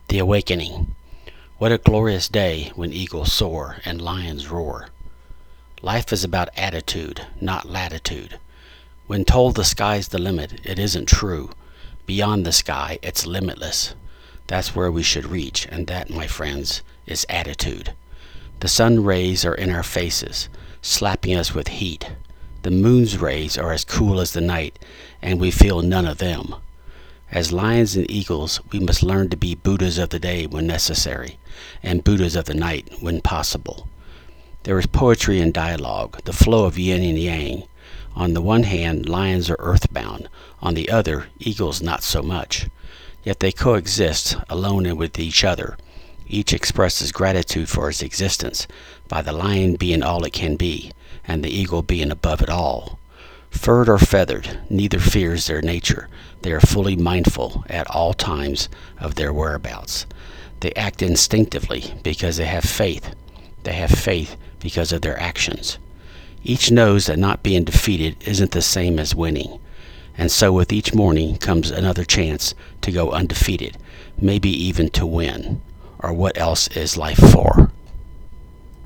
The Awakening. What a glorious day when eagles soar and lions roar. Life is about attitude, not latitude. When told the sky's the limit, it isn't true. Beyond the sky, it's limitless. That's where we should reach, and that, my friends, is attitude. The sun rays are in our faces, slapping us with heat. The moon's rays are as cool as the night, and we feel none of them. As lions and eagles, we must learn to be Buddhas of the day when necessary, and Buddhas of the night when possible. There is poetry in dialogue, the flow of yin and yang. On the one hand, lions are earthbound. On the other, eagles not so much. Yet they coexist, alone and with each other. Each expresses gratitude for its existence, by the lion being all it can be, and the eagle being above it all. Furred or feathered, neither fears their nature. They are fully mindful at all times of their whereabouts. They act instinctively because they have faith. They have faith because of their actions. Each knows that not being defeated isn't the same as winning. And so with each morning comes another chance to go undefeated, maybe even to win. Or what else is life for?